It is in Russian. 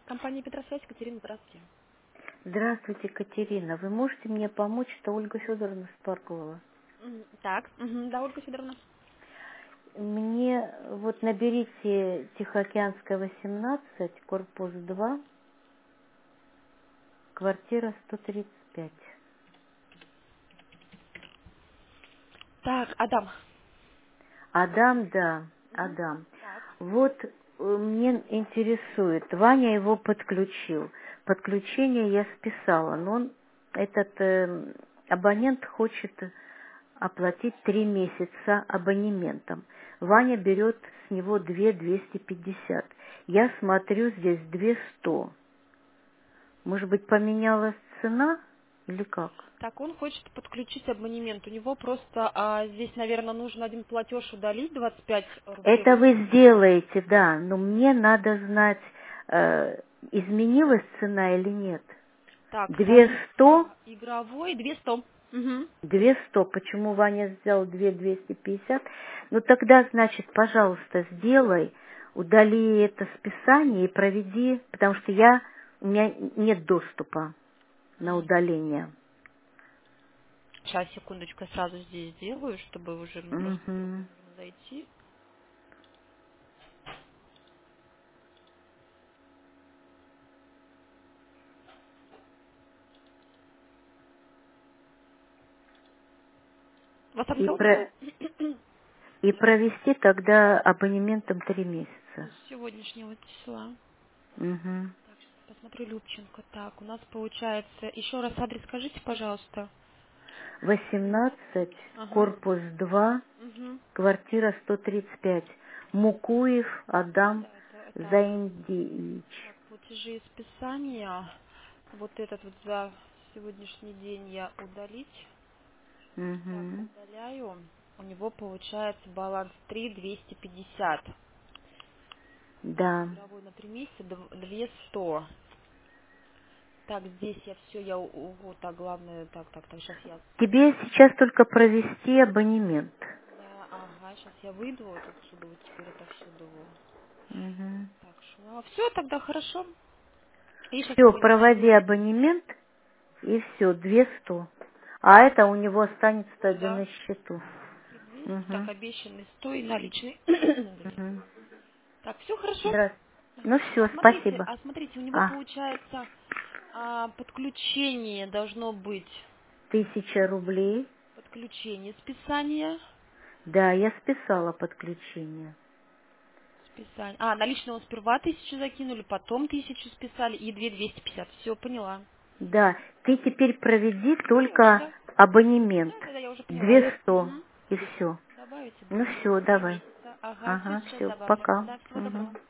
Компания Петросвязь, Екатерина, здравствуйте. Здравствуйте, Катерина. Вы можете мне помочь? Это Ольга Федоровна Спаркова. Так, да, Ольга Федоровна. Мне вот наберите Тихоокеанская, 18, корпус 2, квартира 135. Так, Адам. Адам, да, Адам. Так. Вот мне интересует, Ваня его подключил. Подключение я списала, но он, этот абонент хочет оплатить 3 месяца абонементом. Ваня берет с него 250. Я смотрю, здесь 200. Может быть, поменялась цена или как? Так, он хочет подключить абонемент. У него просто здесь, наверное, нужно один платеж удалить, 25 рублей. Это вы сделаете, да, но мне надо знать, изменилась цена или нет. Так, тариф 200, игровой 200. Угу. 200, почему Ваня сделал 250? Ну тогда, значит, пожалуйста, сделай, удали это списание и проведи, потому что у меня нет доступа на удаление. Сейчас, секундочку, я сразу здесь сделаю, чтобы уже мне просто Мгм. нужно зайти. Вас там И, зовут? и провести тогда абонементом 3 месяца. С сегодняшнего числа. Мгм. Так, сейчас посмотрю Любченко. Так, у нас получается... Еще раз адрес скажите, пожалуйста. 18, Ага. корпус 2, Угу. квартира 135. Мукуев Адам Да, это Адам. Заиндиевич. Так, платежи и списания. Вот этот вот за сегодняшний день я удалить. Так, Угу. удаляю. У него получается баланс 3 250. Так, Да. игровой на 3 месяца 200. Так, здесь я все, вот, так, главное, так, сейчас я... Тебе сейчас только провести абонемент. Да, ага, сейчас я выйду вот отсюда, вот теперь это всюду. Угу. Так, шла. Все, тогда хорошо. И сейчас Все, абонемент. проводи абонемент, и все, 200. А это у него останется Ну тогда да. на счету. 3200. Так, Угу. обещанный 100 и наличный. Угу. Так, все хорошо. Здравствуйте. Ну А все, смотрите, спасибо. у него А, получается подключение должно быть. 1000 рублей. Подключение списания. Да, я списала подключение. Списание. Наличные он сперва 1000 закинули, потом 1000 списали и 2250. Все, поняла. Да, ты теперь проведи Конечно, только да. абонемент. Да, я уже поняла. 200 Угу. и все. Добавить Ну абонемент все, на 3 давай. месяца. Ага, все, Ага, сейчас все, добавлю. пока. Да, всего Угу. доброго.